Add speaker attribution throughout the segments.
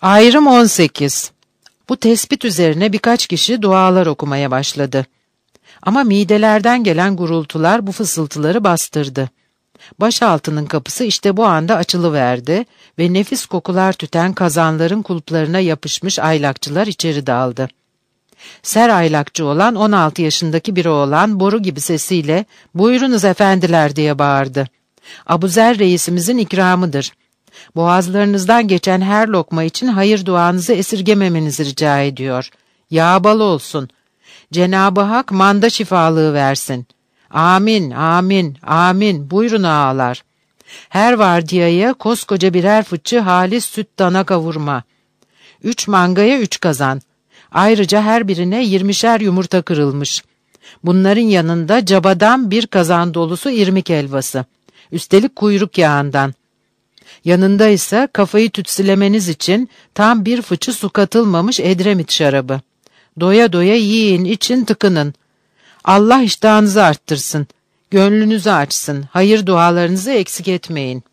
Speaker 1: Ayrım 18. Bu tespit üzerine birkaç kişi dualar okumaya başladı. Ama midelerden gelen gurultular bu fısıltıları bastırdı. Başaltının kapısı işte bu anda açılıverdi ve nefis kokular tüten kazanların kulplarına yapışmış aylakçılar içeri daldı. Ser aylakçı olan 16 yaşındaki bir oğlan boru gibi sesiyle "Buyurunuz efendiler" diye bağırdı. "Abuzer reisimizin ikramıdır. Boğazlarınızdan geçen her lokma için hayır duanızı esirgememenizi rica ediyor. Yağ bal olsun. Cenab-ı Hak manda şifalığı versin. Amin, amin, amin. Buyurun ağalar. Her vardiyaya koskoca birer fıçı halis süt dana kavurma. 3 mangaya 3 kazan. Ayrıca her birine 20'şer yumurta kırılmış. Bunların yanında cabadan bir kazan dolusu irmik helvası. Üstelik kuyruk yağından. Yanında ise kafayı tütsülemeniz için tam bir fıçı su katılmamış Edremit şarabı. Doya doya yiyin, için tıkının. Allah iştahınızı arttırsın. Gönlünüzü açsın. Hayır dualarınızı eksik etmeyin."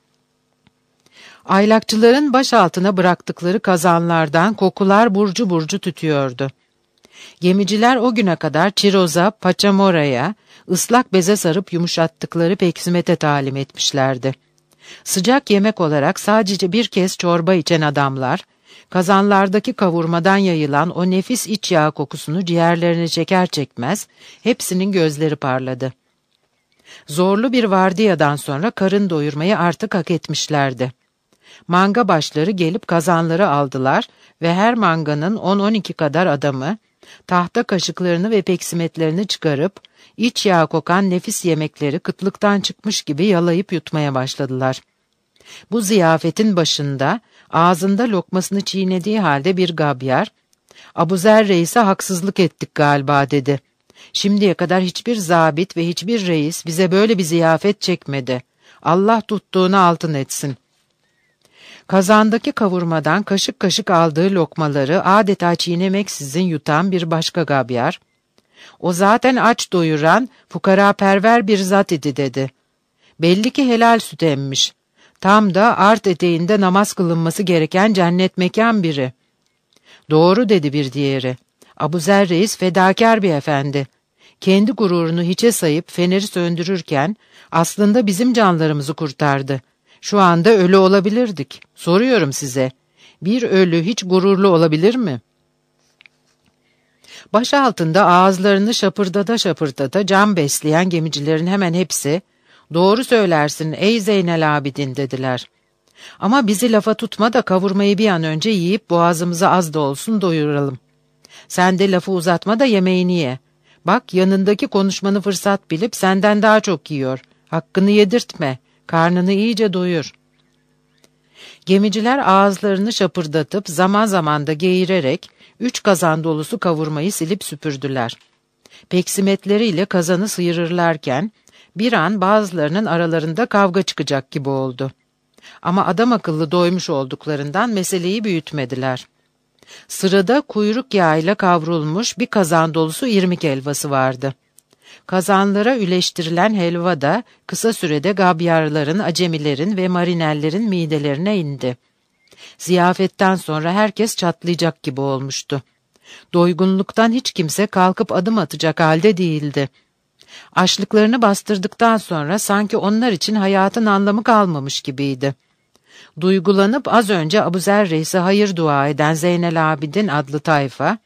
Speaker 1: Aylakçıların baş altına bıraktıkları kazanlardan kokular burcu burcu tütüyordu. Gemiciler o güne kadar çiroza, paçamoraya, ıslak beze sarıp yumuşattıkları peksimete talim etmişlerdi. Sıcak yemek olarak sadece bir kez çorba içen adamlar, kazanlardaki kavurmadan yayılan o nefis iç yağ kokusunu ciğerlerine çeker çekmez, hepsinin gözleri parladı. Zorlu bir vardiyadan sonra karın doyurmayı artık hak etmişlerdi. Manga başları gelip kazanları aldılar ve her manganın 10-12 kadar adamı, tahta kaşıklarını ve peksimetlerini çıkarıp, iç yağ kokan nefis yemekleri kıtlıktan çıkmış gibi yalayıp yutmaya başladılar. Bu ziyafetin başında, ağzında lokmasını çiğnediği halde bir gabyar, "Abuzer reise haksızlık ettik galiba" dedi. "Şimdiye kadar hiçbir zabit ve hiçbir reis bize böyle bir ziyafet çekmedi. Allah tuttuğunu altın etsin." Kazandaki kavurmadan kaşık kaşık aldığı lokmaları adeta çiğnemeksizin yutan bir başka gabyar, "O zaten aç doyuran, fukaraperver bir zat idi" dedi. "Belli ki helal süt emmiş. Tam da art eteğinde namaz kılınması gereken cennet mekan biri." "Doğru" dedi bir diğeri. "Abuzer reis fedakar bir efendi. Kendi gururunu hiçe sayıp feneri söndürürken aslında bizim canlarımızı kurtardı. Şu anda ölü olabilirdik. Soruyorum size, bir ölü hiç gururlu olabilir mi?" Baş altında ağızlarını şapırdata şapırdata can besleyen gemicilerin hemen hepsi, "Doğru söylersin ey Zeynel Abidin" dediler. "Ama bizi lafa tutma da kavurmayı bir an önce yiyip boğazımıza az da olsun doyuralım. Sen de lafı uzatma da yemeğini ye. Bak, yanındaki konuşmanı fırsat bilip senden daha çok yiyor. Hakkını yedirtme, karnını iyice doyur." Gemiciler ağızlarını şapırdatıp zaman zaman da geğirerek 3 kazan dolusu kavurmayı silip süpürdüler. Peksimetleriyle kazanı sıyırırlarken bir an bazılarının aralarında kavga çıkacak gibi oldu. Ama adam akıllı doymuş olduklarından meseleyi büyütmediler. Sırada kuyruk yağıyla kavrulmuş bir kazan dolusu irmik helvası vardı. Kazanlara üleştirilen helva da kısa sürede gabyarların, acemilerin ve marinellerin midelerine indi. Ziyafetten sonra herkes çatlayacak gibi olmuştu. Doygunluktan hiç kimse kalkıp adım atacak halde değildi. Açlıklarını bastırdıktan sonra sanki onlar için hayatın anlamı kalmamış gibiydi. Duygulanıp az önce Abuzer reise hayır dua eden Zeynel Abidin adlı tayfa,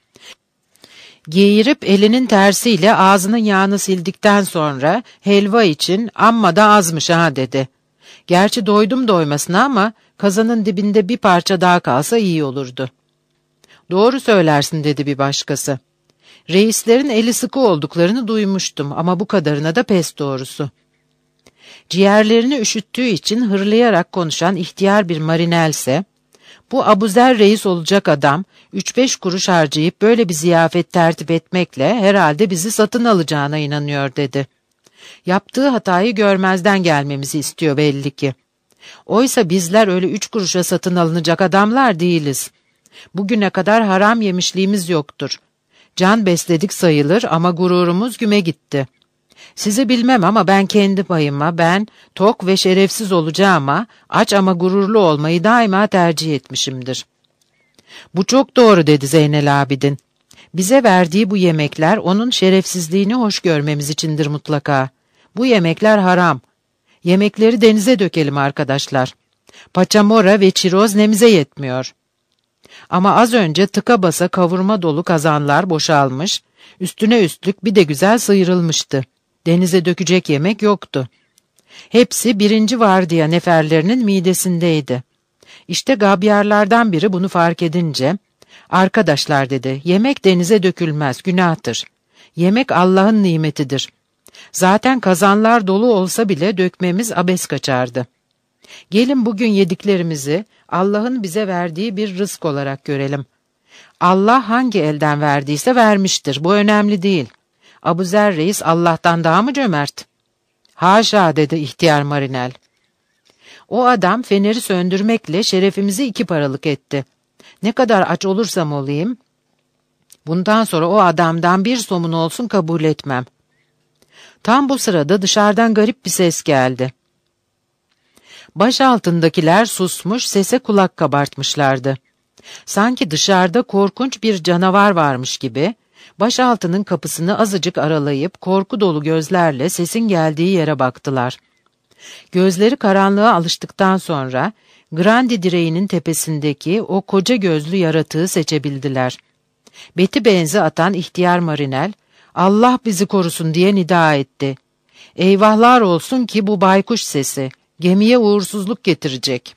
Speaker 1: geğirip elinin tersiyle ağzının yağını sildikten sonra helva için "Amma da azmış ha" dedi. "Gerçi doydum doymasına ama kazanın dibinde bir parça daha kalsa iyi olurdu." "Doğru söylersin" dedi bir başkası. "Reislerin eli sıkı olduklarını duymuştum ama bu kadarına da pes doğrusu." Ciğerlerini üşüttüğü için hırlayarak konuşan ihtiyar bir marinelse, "Bu Abuzer reis olacak adam 3-5 kuruş harcayıp böyle bir ziyafet tertip etmekle herhalde bizi satın alacağına inanıyor" dedi. "Yaptığı hatayı görmezden gelmemizi istiyor belli ki. Oysa bizler öyle 3 kuruşa satın alınacak adamlar değiliz. Bugüne kadar haram yemişliğimiz yoktur. Can besledik sayılır ama gururumuz güme gitti. Sizi bilmem ama ben kendi payıma, ben tok ve şerefsiz olacağıma, aç ama gururlu olmayı daima tercih etmişimdir. Bu çok doğru dedi Zeynel Abidin. Bize verdiği bu yemekler onun şerefsizliğini hoş görmemiz içindir mutlaka. Bu yemekler haram. Yemekleri denize dökelim arkadaşlar. Paçamora ve çiroz nemize yetmiyor. Ama az önce tıka basa kavurma dolu kazanlar boşalmış, üstüne üstlük bir de güzel sıyrılmıştı. Denize dökecek yemek yoktu. Hepsi birinci vardiya neferlerinin midesindeydi. İşte gabyarlardan biri bunu fark edince, "Arkadaşlar," dedi, "yemek denize dökülmez, günahtır. Yemek Allah'ın nimetidir. Zaten kazanlar dolu olsa bile dökmemiz abes kaçardı. Gelin bugün yediklerimizi Allah'ın bize verdiği bir rızk olarak görelim. Allah hangi elden verdiyse vermiştir, bu önemli değil. Abuzer Reis Allah'tan daha mı cömert?" "Haşa," dedi ihtiyar Marinel. "O adam feneri söndürmekle şerefimizi 2 paralık etti. Ne kadar aç olursam olayım, bundan sonra o adamdan bir somun olsun kabul etmem." Tam bu sırada dışarıdan garip bir ses geldi. Baş altındakiler susmuş, sese kulak kabartmışlardı. Sanki dışarıda korkunç bir canavar varmış gibi, başaltının kapısını azıcık aralayıp korku dolu gözlerle sesin geldiği yere baktılar. Gözleri karanlığa alıştıktan sonra, Grandi direğinin tepesindeki o koca gözlü yaratığı seçebildiler. Beti benzi atan ihtiyar Marinel, "Allah bizi korusun," diye nida etti. "Eyvahlar olsun ki bu baykuş sesi, gemiye uğursuzluk getirecek."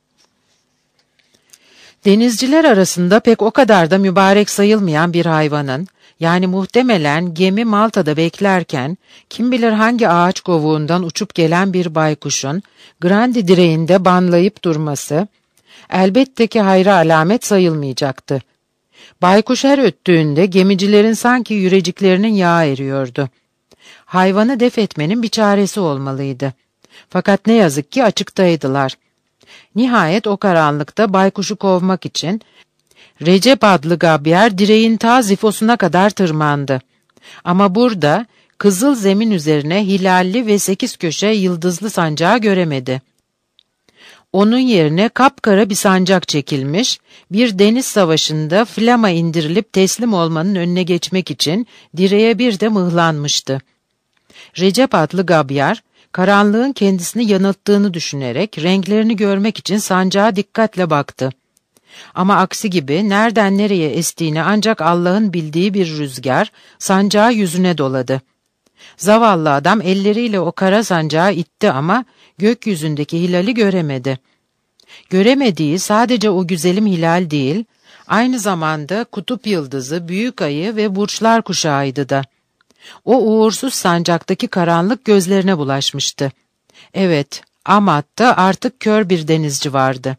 Speaker 1: Denizciler arasında pek o kadar da mübarek sayılmayan bir hayvanın, yani muhtemelen gemi Malta'da beklerken, kim bilir hangi ağaç kovuğundan uçup gelen bir baykuşun, Grandi direğinde banlayıp durması, elbette ki hayra alamet sayılmayacaktı. Baykuş her öttüğünde gemicilerin sanki yüreciklerinin yağı eriyordu. Hayvanı def etmenin bir çaresi olmalıydı. Fakat ne yazık ki açıktaydılar. Nihayet o karanlıkta baykuşu kovmak için Recep adlı gabyer direğin ta zifosuna kadar tırmandı. Ama burada kızıl zemin üzerine hilalli ve 8 köşe yıldızlı sancağı göremedi. Onun yerine kapkara bir sancak çekilmiş, bir deniz savaşında flama indirilip teslim olmanın önüne geçmek için direğe bir de mıhlanmıştı. Recep adlı gabyer, karanlığın kendisini yanılttığını düşünerek renklerini görmek için sancağa dikkatle baktı. Ama aksi gibi nereden nereye estiğini ancak Allah'ın bildiği bir rüzgar sancağı yüzüne doladı. Zavallı adam elleriyle o kara sancağı itti ama gökyüzündeki hilali göremedi. Göremediği sadece o güzelim hilal değil, aynı zamanda kutup yıldızı, büyük ayı ve burçlar kuşağıydı da. O uğursuz sancaktaki karanlık gözlerine bulaşmıştı. Evet, Amat'ta artık kör bir denizci vardı.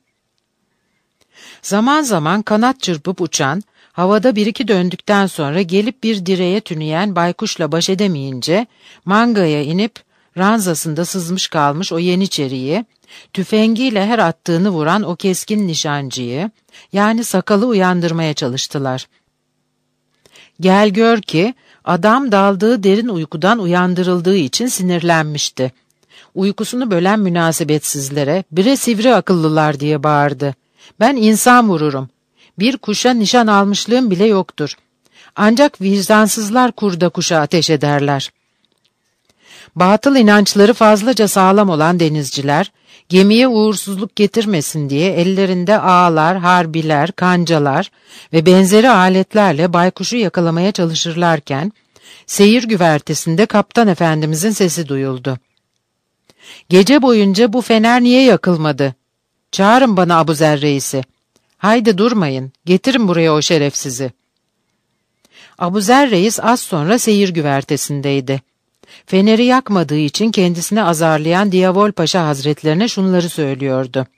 Speaker 1: Zaman zaman kanat çırpıp uçan, havada 1-2 döndükten sonra gelip bir direğe tüneyen baykuşla baş edemeyince, mangaya inip ranzasında sızmış kalmış o yeniçeriyi, tüfengiyle her attığını vuran o keskin nişancıyı, yani sakalı uyandırmaya çalıştılar. Gel gör ki, adam daldığı derin uykudan uyandırıldığı için sinirlenmişti. Uykusunu bölen münasebetsizlere, "Bire sivri akıllılar," diye bağırdı. "Ben insan vururum. Bir kuşa nişan almışlığım bile yoktur. Ancak vicdansızlar kurda kuşa ateş ederler." Batıl inançları fazlaca sağlam olan denizciler, gemiye uğursuzluk getirmesin diye ellerinde ağlar, harbiler, kancalar ve benzeri aletlerle baykuşu yakalamaya çalışırlarken, seyir güvertesinde kaptan efendimizin sesi duyuldu. "Gece boyunca bu fener niye yakılmadı? Çağırın bana Abuzer Reis'i. Haydi durmayın, getirin buraya o şerefsizi." Abuzer Reis az sonra seyir güvertesindeydi. Feneri yakmadığı için kendisini azarlayan Diyavol Paşa Hazretlerine şunları söylüyordu.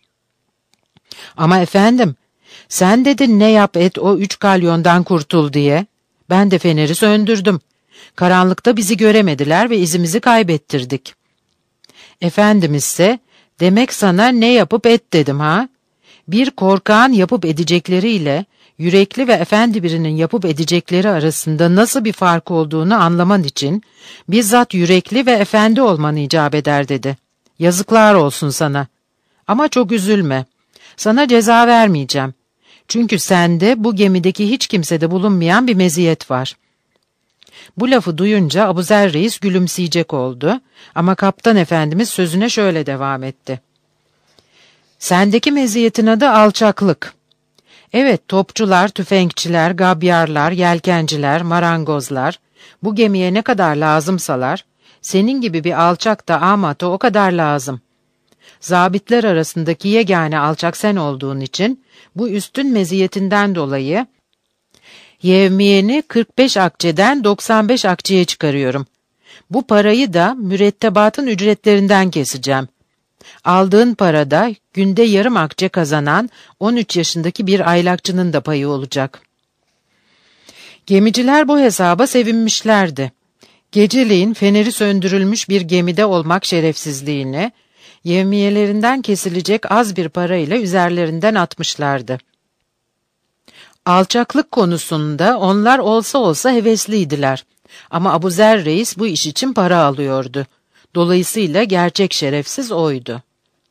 Speaker 1: "Ama efendim, sen dedin ne yap et o 3 kalyondan kurtul diye. Ben de feneri söndürdüm. Karanlıkta bizi göremediler ve izimizi kaybettirdik." "Efendimizse, demek sana ne yapıp et dedim ha? Bir korkağın yapıp edecekleriyle yürekli ve efendi birinin yapıp edecekleri arasında nasıl bir fark olduğunu anlaman için bizzat yürekli ve efendi olman icap eder," dedi. "Yazıklar olsun sana. Ama çok üzülme. Sana ceza vermeyeceğim. Çünkü sende bu gemideki hiç kimsede bulunmayan bir meziyet var. Bu lafı duyunca Abuzer Reis gülümseyecek oldu ama kaptan efendimiz sözüne şöyle devam etti. Sendeki meziyetin adı alçaklık. Evet, topçular, tüfekçiler, gabyarlar, yelkenciler, marangozlar bu gemiye ne kadar lazımsalar, senin gibi bir alçak da amata o kadar lazım. Zabitler arasındaki yegane alçak sen olduğun için bu üstün meziyetinden dolayı yevmiyeni 45 akçeden 95 akçeye çıkarıyorum. Bu parayı da mürettebatın ücretlerinden keseceğim. Aldığın parada günde yarım akçe kazanan 13 yaşındaki bir aylakçının da payı olacak. Gemiciler bu hesaba sevinmişlerdi. Geceleyin feneri söndürülmüş bir gemide olmak şerefsizliğini, yevmiyelerinden kesilecek az bir parayla üzerlerinden atmışlardı. Alçaklık konusunda onlar olsa olsa hevesliydiler. Ama Abuzer Reis bu iş için para alıyordu. Dolayısıyla gerçek şerefsiz oydu.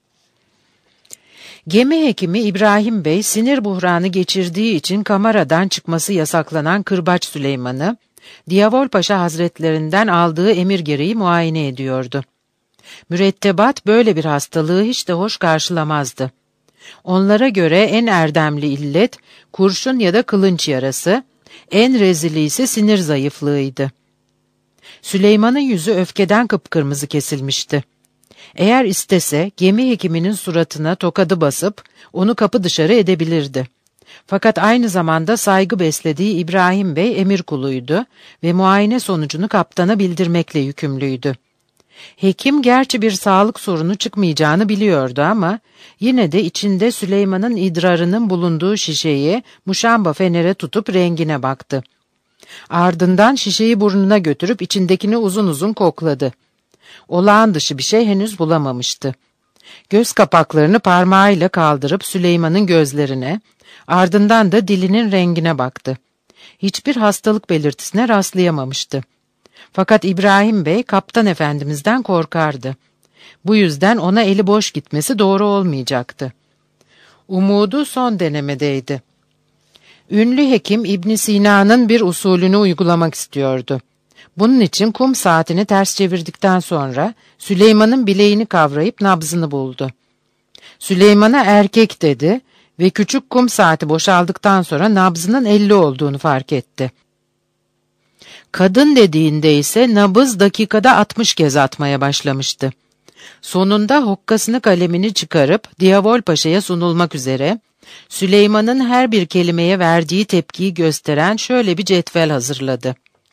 Speaker 1: Gemi hekimi İbrahim Bey sinir buhranı geçirdiği için kameradan çıkması yasaklanan Kırbaç Süleyman'ı, Diyavol Paşa Hazretlerinden aldığı emir gereği muayene ediyordu. Mürettebat böyle bir hastalığı hiç de hoş karşılamazdı. Onlara göre en erdemli illet kurşun ya da kılınç yarası, en rezili ise sinir zayıflığıydı. Süleyman'ın yüzü öfkeden kıpkırmızı kesilmişti. Eğer istese gemi hekiminin suratına tokadı basıp onu kapı dışarı edebilirdi. Fakat aynı zamanda saygı beslediği İbrahim Bey emir kuluydu ve muayene sonucunu kaptana bildirmekle yükümlüydü. Hekim gerçi bir sağlık sorunu çıkmayacağını biliyordu ama yine de içinde Süleyman'ın idrarının bulunduğu şişeyi muşamba fenere tutup rengine baktı. Ardından şişeyi burnuna götürüp içindekini uzun uzun kokladı. Olağan dışı bir şey henüz bulamamıştı. Göz kapaklarını parmağıyla kaldırıp Süleyman'ın gözlerine, ardından da dilinin rengine baktı. Hiçbir hastalık belirtisine rastlayamamıştı. Fakat İbrahim Bey kaptan efendimizden korkardı. Bu yüzden ona eli boş gitmesi doğru olmayacaktı. Umudu son denemedeydi. Ünlü hekim İbn Sina'nın bir usulünü uygulamak istiyordu. Bunun için kum saatini ters çevirdikten sonra Süleyman'ın bileğini kavrayıp nabzını buldu. Süleyman'a erkek dedi ve küçük kum saati boşaldıktan sonra nabzının 50 olduğunu fark etti. Kadın dediğinde ise nabız dakikada 60 kez atmaya başlamıştı. Sonunda hokkasını kalemini çıkarıp Diyavol Paşa'ya sunulmak üzere Süleyman'ın her bir kelimeye verdiği tepkiyi gösteren şöyle bir cetvel hazırladı.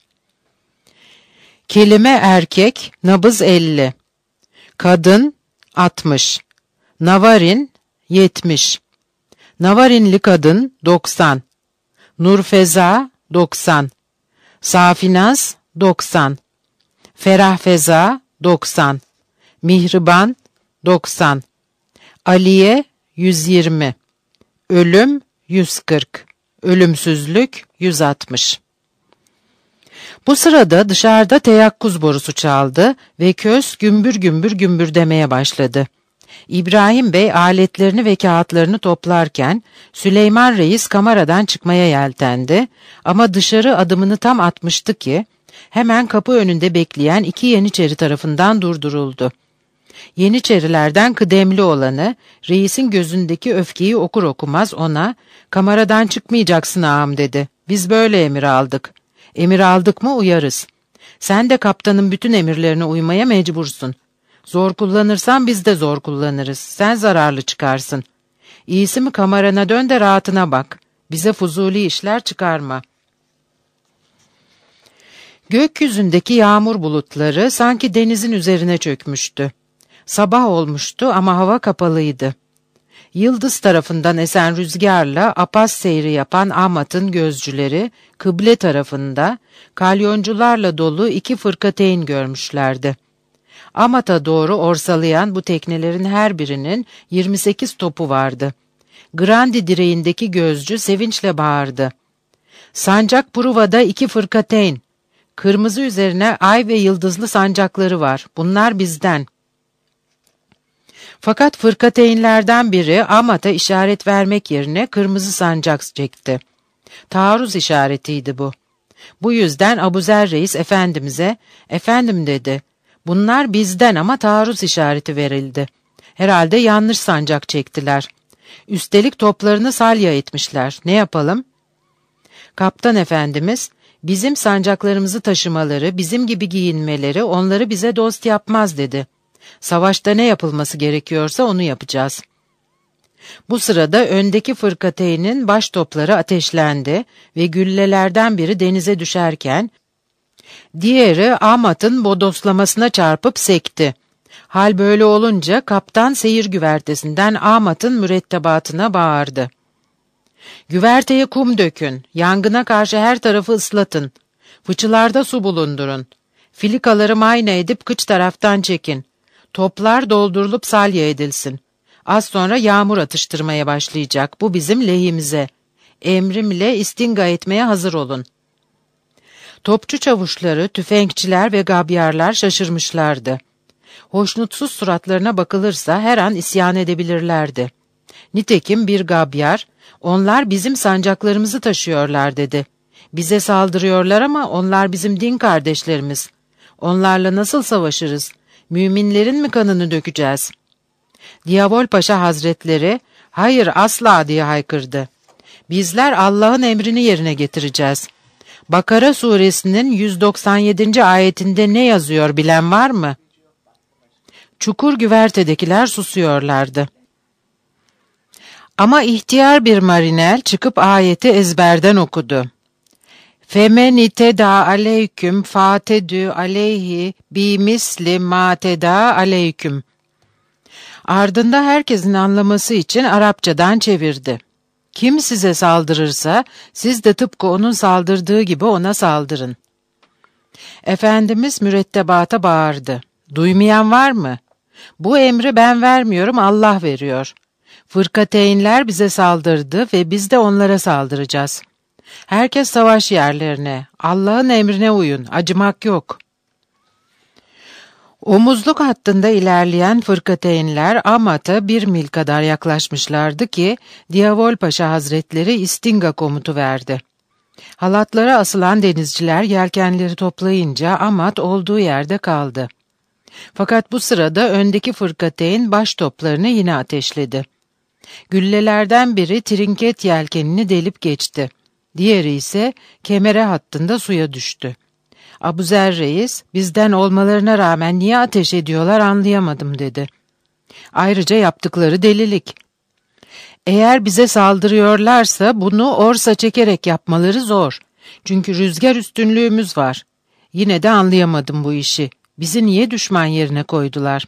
Speaker 1: Kelime erkek, nabız 50. Kadın 60. Navarin 70. Navarinli kadın 90. Nurfeza 90. Safinaz 90. Ferahfeza 90. Mihriban 90. Aliye 120. Ölüm 140. Ölümsüzlük 160. Bu sırada dışarıda teyakkuz borusu çaldı ve köz gümbür gümbür gümbürdemeye başladı. İbrahim Bey aletlerini ve kağıtlarını toplarken Süleyman Reis kameradan çıkmaya yeltendi ama dışarı adımını tam atmıştı ki hemen kapı önünde bekleyen 2 Yeniçeri tarafından durduruldu. Yeniçerilerden kıdemli olanı reisin gözündeki öfkeyi okur okumaz ona "Kameradan çıkmayacaksın ağam" dedi. "Biz böyle emir aldık. Emir aldık mı uyarız. Sen de kaptanın bütün emirlerine uymaya mecbursun. Zor kullanırsan biz de zor kullanırız. Sen zararlı çıkarsın. İyisi mi kamerana dön de rahatına bak. Bize fuzuli işler çıkarma." Gökyüzündeki yağmur bulutları sanki denizin üzerine çökmüştü. Sabah olmuştu ama hava kapalıydı. Yıldız tarafından esen rüzgarla apaz seyri yapan Ahmat'ın gözcüleri kıble tarafında kalyoncularla dolu 2 fırkateyn görmüşlerdi. Amat'a doğru orsalayan bu teknelerin her birinin 28 topu vardı. Grandi direğindeki gözcü sevinçle bağırdı. "Sancak Pruva'da 2 fırkateyn. Kırmızı üzerine ay ve yıldızlı sancakları var. Bunlar bizden." Fakat fırkateynlerden biri Ahmet'e işaret vermek yerine kırmızı sancak çekti. Taarruz işaretiydi bu. Bu yüzden Abuzer Reis Efendimiz'e, "Efendim," dedi, "bunlar bizden ama taarruz işareti verildi. Herhalde yanlış sancak çektiler. Üstelik toplarını salya etmişler. Ne yapalım?" Kaptan Efendimiz, "Bizim sancaklarımızı taşımaları, bizim gibi giyinmeleri onları bize dost yapmaz," dedi. "Savaşta ne yapılması gerekiyorsa onu yapacağız." Bu sırada öndeki fırkateynin baş topları ateşlendi ve güllelerden biri denize düşerken, diğeri Ahmet'in bodoslamasına çarpıp sekti. Hal böyle olunca kaptan seyir güvertesinden Ahmet'in mürettebatına bağırdı: "Güverteye kum dökün, yangına karşı her tarafı ıslatın, fıçılarda su bulundurun, filikaları mayna edip kıç taraftan çekin, toplar doldurulup salya edilsin. Az sonra yağmur atıştırmaya başlayacak, bu bizim lehimize. Emrimle istinga etmeye hazır olun." Topçu çavuşları, tüfekçiler ve gabyarlar şaşırmışlardı. Hoşnutsuz suratlarına bakılırsa her an isyan edebilirlerdi. Nitekim bir gabyar, "Onlar bizim sancaklarımızı taşıyorlar," dedi. "Bize saldırıyorlar ama onlar bizim din kardeşlerimiz. Onlarla nasıl savaşırız? Müminlerin mi kanını dökeceğiz?" Diyavol Paşa Hazretleri, "Hayır, asla," diye haykırdı. "Bizler Allah'ın emrini yerine getireceğiz. Bakara suresinin 197. ayetinde ne yazıyor bilen var mı?" Çukur güvertedekiler susuyorlardı. Ama ihtiyar bir marinel çıkıp ayeti ezberden okudu. "Femen iteda aleyküm fatedü aleyhi bimisli mateda aleyküm." Ardında herkesin anlaması için Arapçadan çevirdi. "Kim size saldırırsa siz de tıpkı onun saldırdığı gibi ona saldırın." Efendimiz mürettebata bağırdı: "Duymayan var mı? Bu emri ben vermiyorum, Allah veriyor. Fırkateynler bize saldırdı ve biz de onlara saldıracağız. Herkes savaş yerlerine, Allah'ın emrine uyun, acımak yok." Omuzluk hattında ilerleyen fırkateynler Ahmet'e 1 mil kadar yaklaşmışlardı ki Diyavol Paşa Hazretleri istinga komutu verdi. Halatlara asılan denizciler yelkenleri toplayınca Ahmet olduğu yerde kaldı. Fakat bu sırada öndeki fırkateyn baş toplarını yine ateşledi. Güllelerden biri trinket yelkenini delip geçti. Diğeri ise kemere hattında suya düştü. Abuzer Reis, "Bizden olmalarına rağmen niye ateş ediyorlar anlayamadım," dedi. "Ayrıca yaptıkları delilik. Eğer bize saldırıyorlarsa bunu orsa çekerek yapmaları zor. Çünkü rüzgar üstünlüğümüz var. Yine de anlayamadım bu işi. Bizi niye düşman yerine koydular?"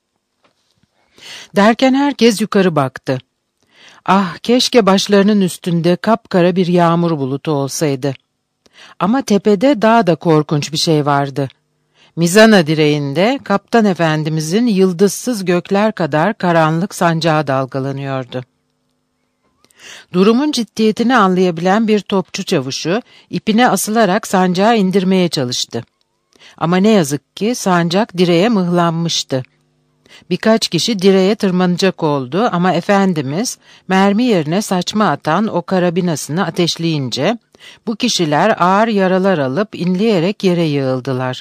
Speaker 1: Derken herkes yukarı baktı. Ah, keşke başlarının üstünde kapkara bir yağmur bulutu olsaydı. Ama tepede daha da korkunç bir şey vardı. Mizana direğinde Kaptan Efendimizin yıldızsız gökler kadar karanlık sancağı dalgalanıyordu. Durumun ciddiyetini anlayabilen bir topçu çavuşu ipine asılarak sancağı indirmeye çalıştı. Ama ne yazık ki sancak direğe mıhlanmıştı. Birkaç kişi direğe tırmanacak oldu ama Efendimiz mermi yerine saçma atan o karabinasını ateşleyince bu kişiler ağır yaralar alıp inleyerek yere yığıldılar.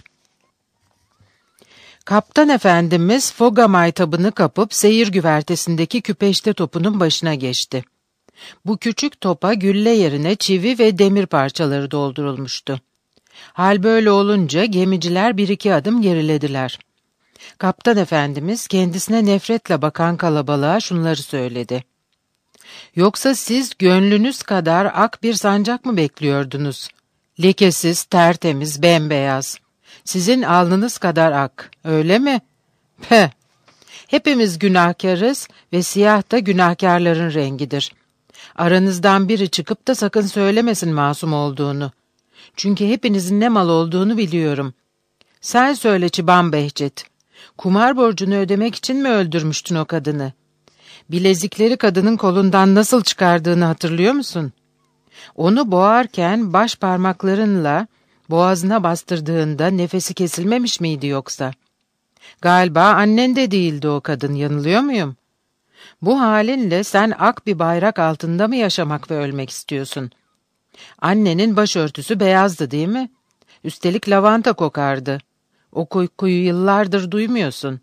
Speaker 1: Kaptan Efendimiz foga maytabını kapıp seyir güvertesindeki küpeşte topunun başına geçti. Bu küçük topa gülle yerine çivi ve demir parçaları doldurulmuştu. Hal böyle olunca gemiciler 1-2 adım gerilediler. Kaptan Efendimiz kendisine nefretle bakan kalabalığa şunları söyledi: "Yoksa siz gönlünüz kadar ak bir sancak mı bekliyordunuz? Lekesiz, tertemiz, bembeyaz. Sizin alnınız kadar ak, öyle mi? Peh! Hepimiz günahkarız ve siyah da günahkarların rengidir. Aranızdan biri çıkıp da sakın söylemesin masum olduğunu. Çünkü hepinizin ne mal olduğunu biliyorum. Sen söyle Çıban Behçet. Kumar borcunu ödemek için mi öldürmüştün o kadını? Bilezikleri kadının kolundan nasıl çıkardığını hatırlıyor musun? Onu boğarken baş parmaklarınla boğazına bastırdığında nefesi kesilmemiş miydi yoksa? Galiba annen de değildi o kadın, yanılıyor muyum? Bu halinle sen ak bir bayrak altında mı yaşamak ve ölmek istiyorsun? Annenin başörtüsü beyazdı değil mi? Üstelik lavanta kokardı. O kokuyu yıllardır duymuyorsun.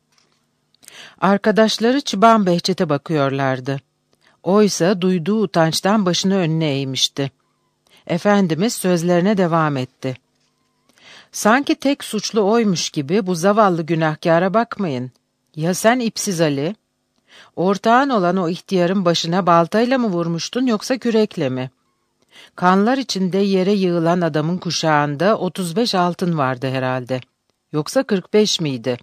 Speaker 1: Arkadaşları Çıban Behçet'e bakıyorlardı. Oysa duyduğu utançtan başını önüne eğmişti. Efendimiz sözlerine devam etti. Sanki tek suçlu oymuş gibi bu zavallı günahkâra bakmayın. Ya sen İpsiz Ali? Ortağın olan o ihtiyarın başına baltayla mı vurmuştun yoksa kürekle mi? Kanlar içinde yere yığılan adamın kuşağında 35 altın vardı herhalde. Yoksa 45 miydi?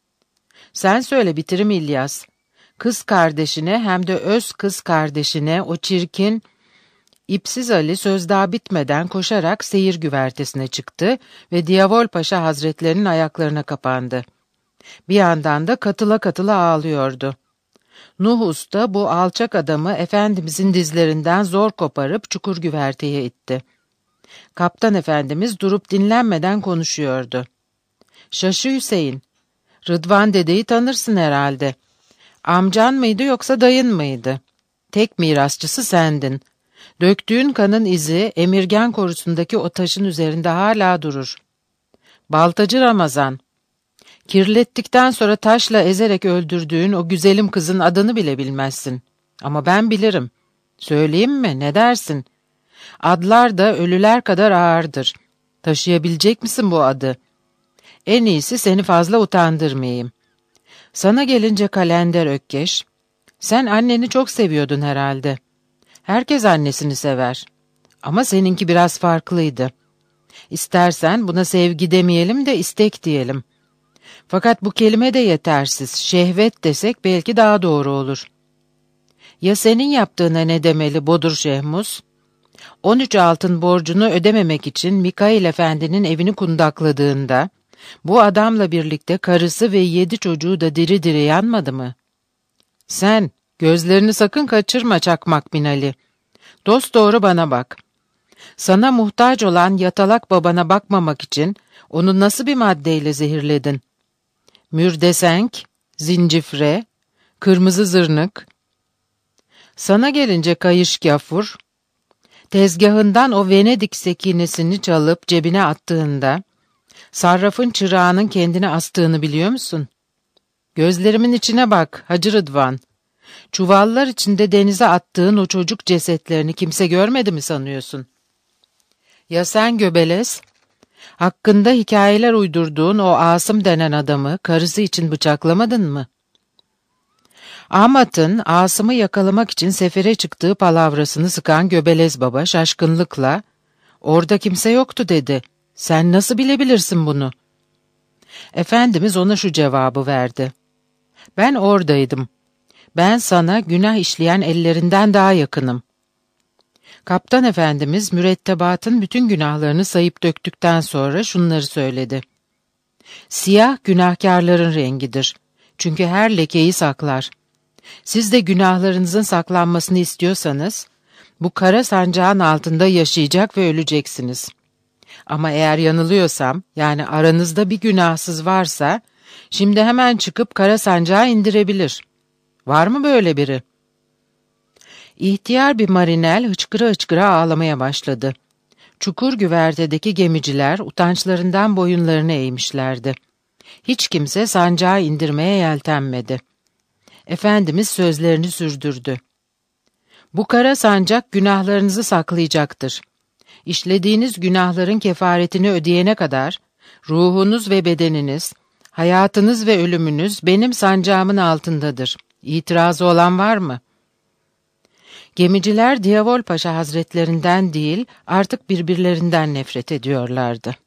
Speaker 1: Sen söyle bitirim İlyas. Kız kardeşine hem de öz kız kardeşine o çirkin... İpsiz Ali söz daha bitmeden koşarak seyir güvertesine çıktı ve Diyavol Paşa Hazretlerinin ayaklarına kapandı. Bir yandan da katıla katıla ağlıyordu. Nuh Usta bu alçak adamı Efendimizin dizlerinden zor koparıp çukur güverteye itti. Kaptan Efendimiz durup dinlenmeden konuşuyordu. Şaşı Hüseyin, Rıdvan dedeyi tanırsın herhalde. Amcan mıydı yoksa dayın mıydı? Tek mirasçısı sendin. Döktüğün kanın izi Emirgan korusundaki o taşın üzerinde hala durur. Baltacı Ramazan, kirlettikten sonra taşla ezerek öldürdüğün o güzelim kızın adını bile bilmezsin. Ama ben bilirim. Söyleyeyim mi, ne dersin? Adlar da ölüler kadar ağırdır. Taşıyabilecek misin bu adı? En iyisi seni fazla utandırmayayım. Sana gelince Kalender Ökkeş, sen anneni çok seviyordun herhalde. Herkes annesini sever. Ama seninki biraz farklıydı. İstersen buna sevgi demeyelim de istek diyelim. Fakat bu kelime de yetersiz. Şehvet desek belki daha doğru olur. Ya senin yaptığına ne demeli Bodur Şehmus? 13 altın borcunu ödememek için Mikail Efendi'nin evini kundakladığında, bu adamla birlikte karısı ve 7 çocuğu da diri diri yanmadı mı? Sen, gözlerini sakın kaçırma Çakmak Binali. Dosdoğru bana bak. Sana muhtaç olan yatalak babana bakmamak için onu nasıl bir maddeyle zehirledin? Mürdesenk, zincifre, kırmızı zırnık. Sana gelince Kayış Gafur, tezgahından o Venedik sekinesini çalıp cebine attığında, sarrafın çırağının kendine astığını biliyor musun? Gözlerimin içine bak Hacı Rıdvan. Çuvallar içinde denize attığın o çocuk cesetlerini kimse görmedi mi sanıyorsun? Ya sen Göbeles? Hakkında hikayeler uydurduğun o Asım denen adamı karısı için bıçaklamadın mı? Ahmet'in Asım'ı yakalamak için sefere çıktığı palavrasını sıkan Göbelez Baba şaşkınlıkla, "Orada kimse yoktu," dedi. "Sen nasıl bilebilirsin bunu?" Efendimiz ona şu cevabı verdi. "Ben oradaydım. Ben sana günah işleyen ellerinden daha yakınım." Kaptan Efendimiz mürettebatın bütün günahlarını sayıp döktükten sonra şunları söyledi. "Siyah günahkarların rengidir. Çünkü her lekeyi saklar. Siz de günahlarınızın saklanmasını istiyorsanız, bu kara sancağın altında yaşayacak ve öleceksiniz. Ama eğer yanılıyorsam, yani aranızda bir günahsız varsa, şimdi hemen çıkıp kara sancağı indirebilir. Var mı böyle biri?" İhtiyar bir marinel hıçkıra hıçkıra ağlamaya başladı. Çukur güvertedeki gemiciler utançlarından boyunlarını eğmişlerdi. Hiç kimse sancağı indirmeye yeltenmedi. Efendimiz sözlerini sürdürdü. "Bu kara sancak günahlarınızı saklayacaktır. İşlediğiniz günahların kefaretini ödeyene kadar, ruhunuz ve bedeniniz, hayatınız ve ölümünüz benim sancağımın altındadır. İtirazı olan var mı?" Gemiciler Diyavol Paşa Hazretlerinden değil, artık birbirlerinden nefret ediyorlardı.